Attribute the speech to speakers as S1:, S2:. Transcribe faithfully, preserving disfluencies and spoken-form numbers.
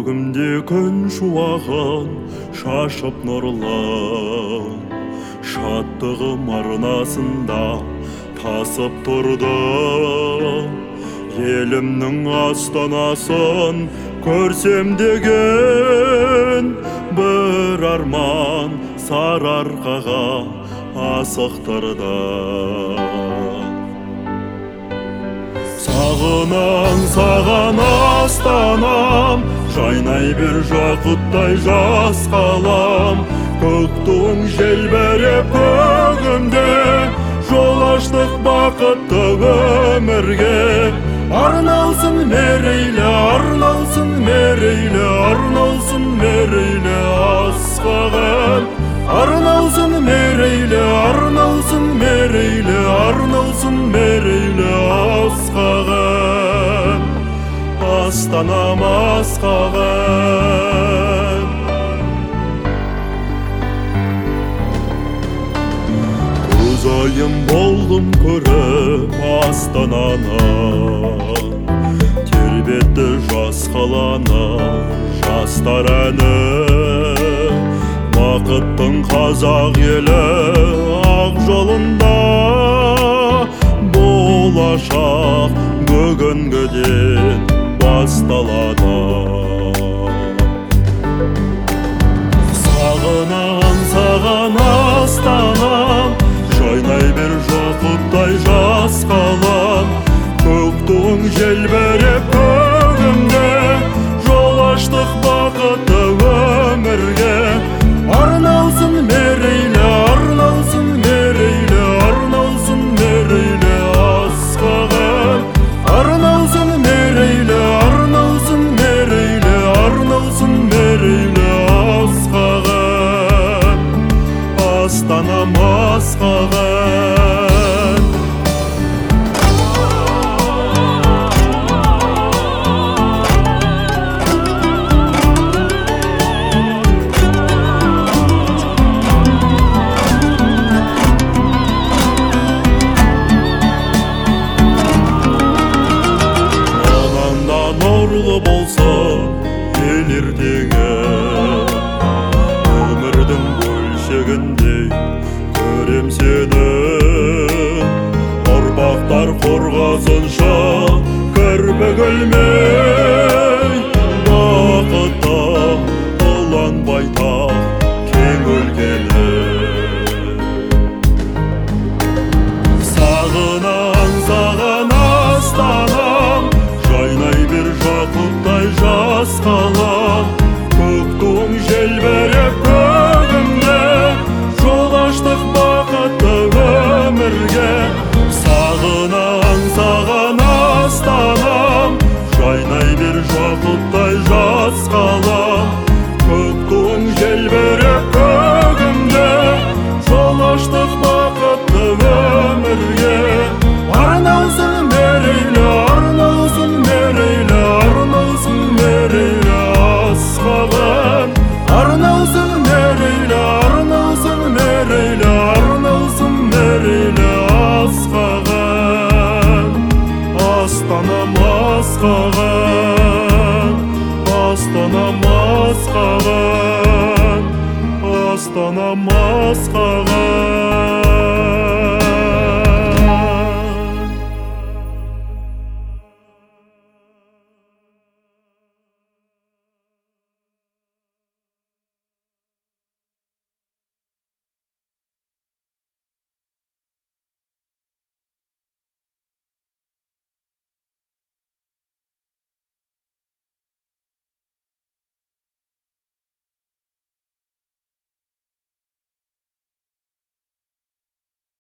S1: көгімде күн шуағын шашып нұрлы, шаттығым арнасында тасып тұрды. Елімнің астанасын көрсем деген бір арман сарыарқаға асықтырды. Сағынам, саған астанам, жайнай бер жақұттай жас қалам. Көк туың желбіреп көгімде, жол аштық бақытты өмірге. Арналсын мерейлі, арналсын мерейлі, арналсын мерейлі асқағым. Арналсын мерейлі, арналсын мерейлі, арналсын мерейлі асқағым. Астанам асқағым. Көз айым болдым көріп астананы, тербетті жас қаланы, жастар әні. Бақыттың қазақ елі ақ жолында, болашақ бүгінгіден басталады. Сағынам, саған астанам, жайнай бер жақұттай жас қалам. Көк туың желбіреп көгімде, жол аштық бақытты өмірге. Арналсын мерейлі, арналсын мерейлі, арналсын мерейлі асқағым. Арналсын мерейлі, арналсын мерейлі, арналсын мерейлі асқағым. Астанам асқағым. Нұрлы болсын ел ертеңі, өмірдің бөлшегіндей көрем сені. Ұрпақтар қорғасынша кірпік ілмей, бақытты ұлан байтақ кең өлкені. Сағынам, саған астанам, жайнай бер жақұттай жас қалам. Көк туың желбіреп көгімде, жол аштық бақытты өмірге. Сағынам, саған астанам, жайнай бер жақұттай жас қалам. Көк туың желбіреп көгімде, жол аштық бақытты өмірге. Арналсын мерейлі, арналсын мерейлі, арналсын мерейлі асқағым. Арналсын мерейлі, арналсын мерейлі, арналсын мерейлі асқағым. Астанам асқағым. Астанам асқағым. Астанам асқағым.